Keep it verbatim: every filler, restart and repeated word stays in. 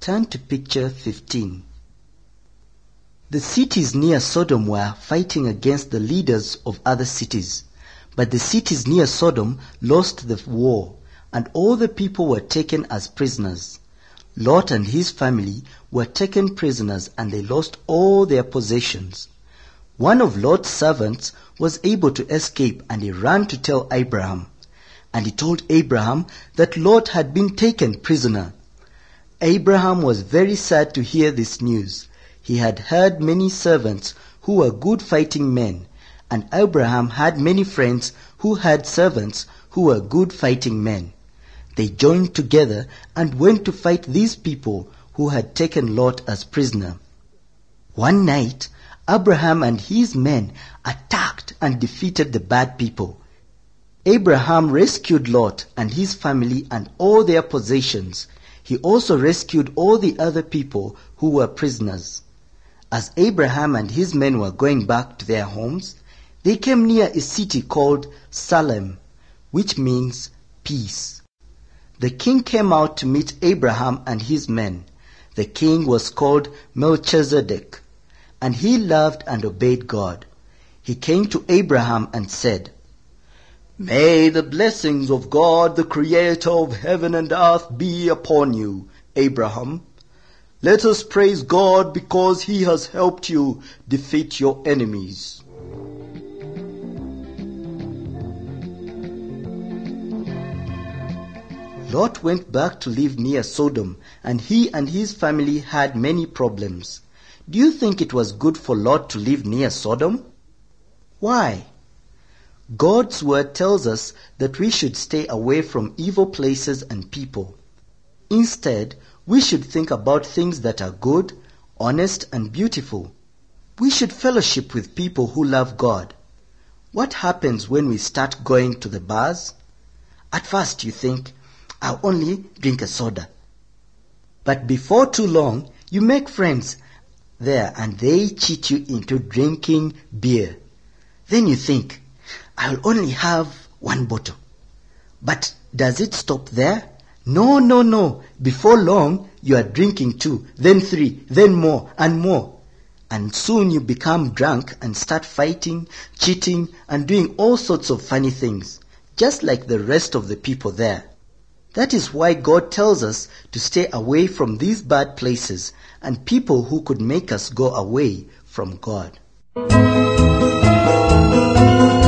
Turn to picture fifteen. The cities near Sodom were fighting against the leaders of other cities, but the cities near Sodom lost the war, and all the people were taken as prisoners. Lot and his family were taken prisoners, and they lost all their possessions. One of Lot's servants was able to escape, and he ran to tell Abraham. And he told Abraham that Lot had been taken prisoner. Abraham was very sad to hear this news. He had heard many servants who were good fighting men, and Abraham had many friends who had servants who were good fighting men. They joined together and went to fight these people who had taken Lot as prisoner. One night, Abraham and his men attacked and defeated the bad people. Abraham rescued Lot and his family and all their possessions. He also rescued all the other people who were prisoners. As Abraham and his men were going back to their homes, they came near a city called Salem, which means peace. The king came out to meet Abraham and his men. The king was called Melchizedek, and he loved and obeyed God. He came to Abraham and said, "May the blessings of God, the creator of heaven and earth, be upon you, Abraham. Let us praise God because he has helped you defeat your enemies." Lot went back to live near Sodom, and he and his family had many problems. Do you think it was good for Lot to live near Sodom? Why? God's word tells us that we should stay away from evil places and people. Instead, we should think about things that are good, honest, and beautiful. We should fellowship with people who love God. What happens when we start going to the bars? At first you think, "I'll only drink a soda." But before too long, you make friends there and they cheat you into drinking beer. Then you think, "I'll only have one bottle." But does it stop there? No, no, no. Before long, you are drinking two, then three, then more and more. And soon you become drunk and start fighting, cheating, and doing all sorts of funny things, just like the rest of the people there. That is why God tells us to stay away from these bad places and people who could make us go away from God.